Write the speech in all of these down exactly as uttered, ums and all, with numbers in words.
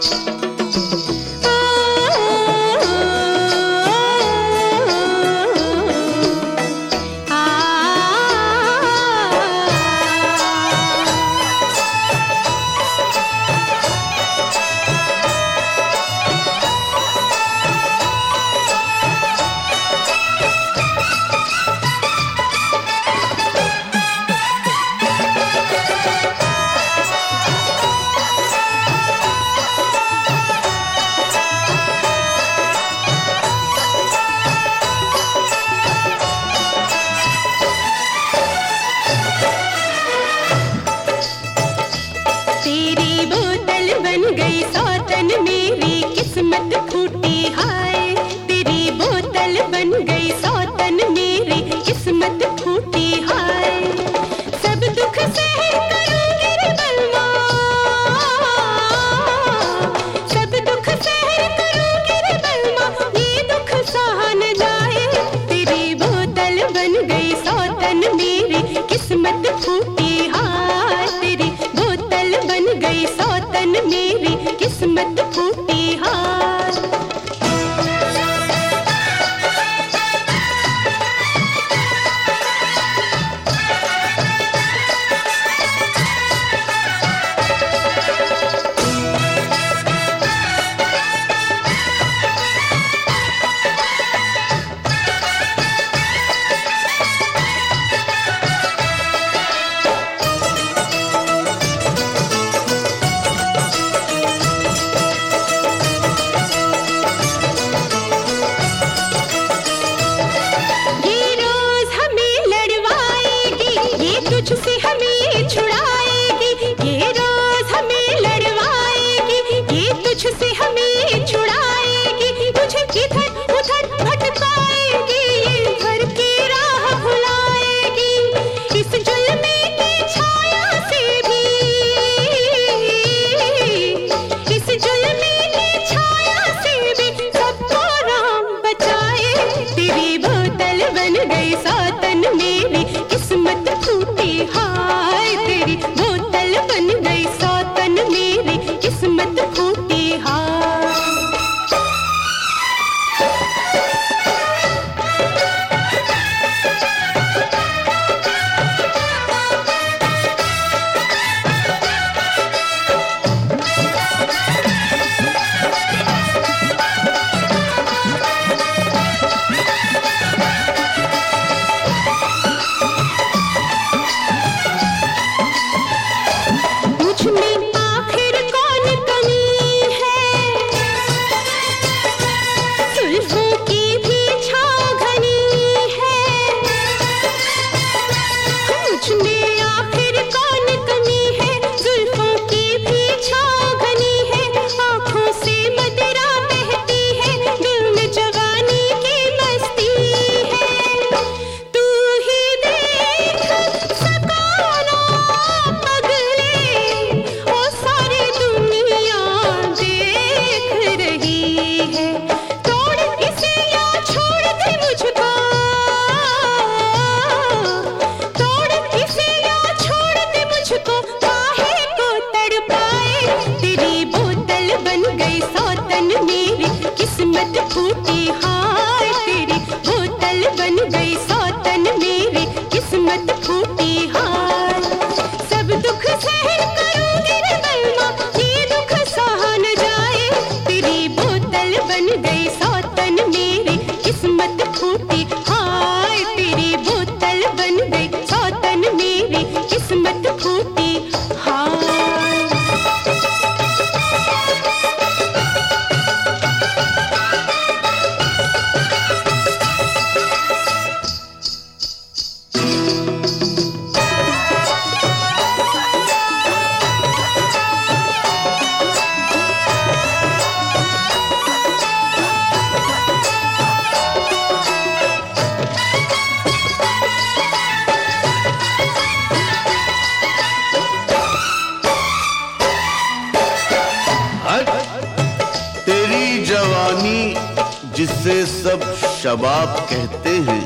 जिसे सब शबाब कहते हैं,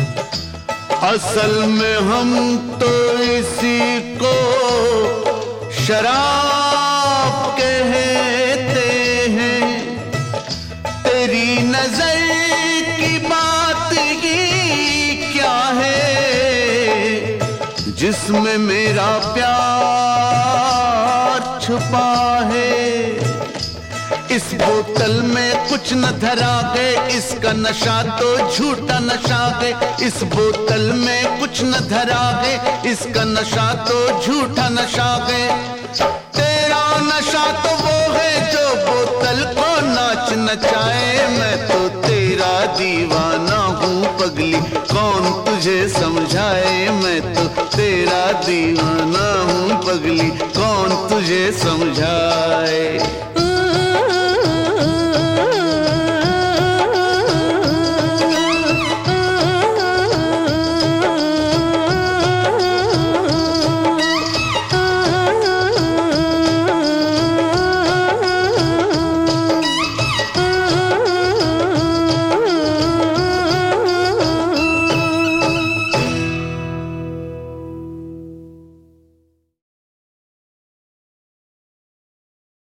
असल में हम तो इसी को शराब कहते जिसमें मेरा प्यार छुपा है। इस बोतल में कुछ न धरा है, इसका नशा तो झूठा नशा है। इस बोतल में कुछ न धरा है, इसका नशा तो झूठा नशा है। तेरा नशा तो वो है जो बोतल को नाच नचाए। मैं तो तेरा दीवाना हूँ पगली, कौन तुझे समझाए। मैं तो तेरा दीवाना हूँ पगली, कौन तुझे समझाए।